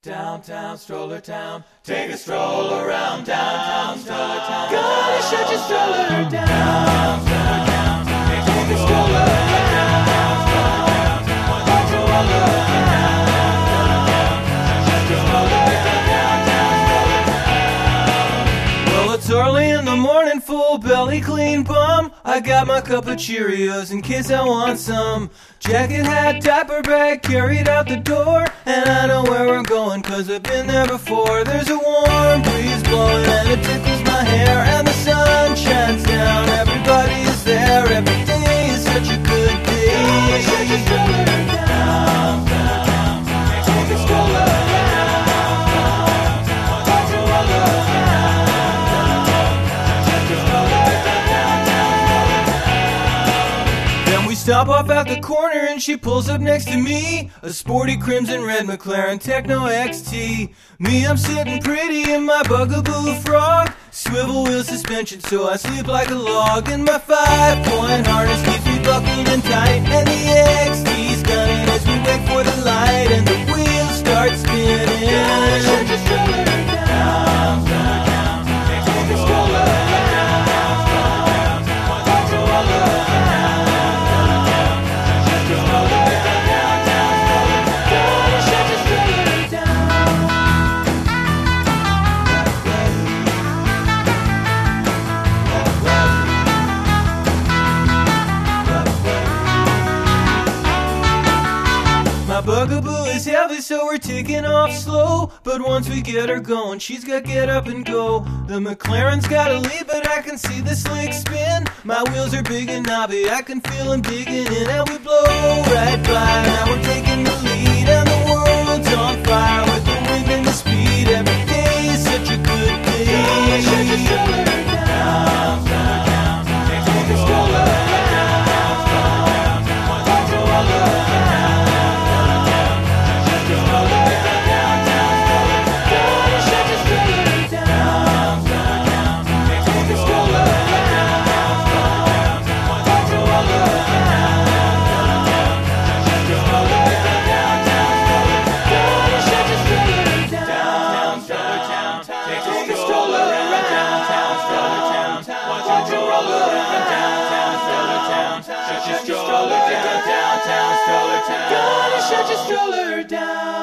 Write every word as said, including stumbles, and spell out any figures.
Downtown stroller town, take a stroll around downtown stroller town. Gonna shut your stroller down. Down stroller town, take a stroller around downtown stroller town. Well, it's early in the morning, full belly, clean bum. I got my cup of Cheerios in case I want some. Jacket, hat, diaper bag, carried out the door. And I know where I'm going, cause I've been there before. There's a warm breeze blowing and it tickles my hair. And the sun shines down, everybody is there. Every day is such a good day. Shut your stroller down, down. Take a stroller down, watch your roller down. Shut your stroller down, down. Then we stop off at the corner and she pulls up next to me. A sporty crimson red McLaren Techno X T. Me, I'm sitting pretty in my Bugaboo frog. Swivel wheel suspension so I sleep like a log. And my five-point harness keeps me buckled and tight. And the X T's gunning as we wait for the light. And the wheels start spinning. Shut your stroller down, down, down. Take a stroller down, down. Watch your roller down, down. Shut your stroller down, down, stroller down. Gonna shut your stroller down. My Bugaboo is heavy, so we're taking off slow. But once we get her going, she's got get up and go. The McLaren's got a lead, but I can see the slick spin. My wheels are big and knobby, I can feel them digging in. And we blow right by, now we're taking the lead. And the world's on fire with the wind and the speed. Every day is such a good day. Shut your stroller down, down, down. Take a stroller down, down. Watch your roller down. Shut your stroller down, downtown stroller town. Gonna shut your stroller down.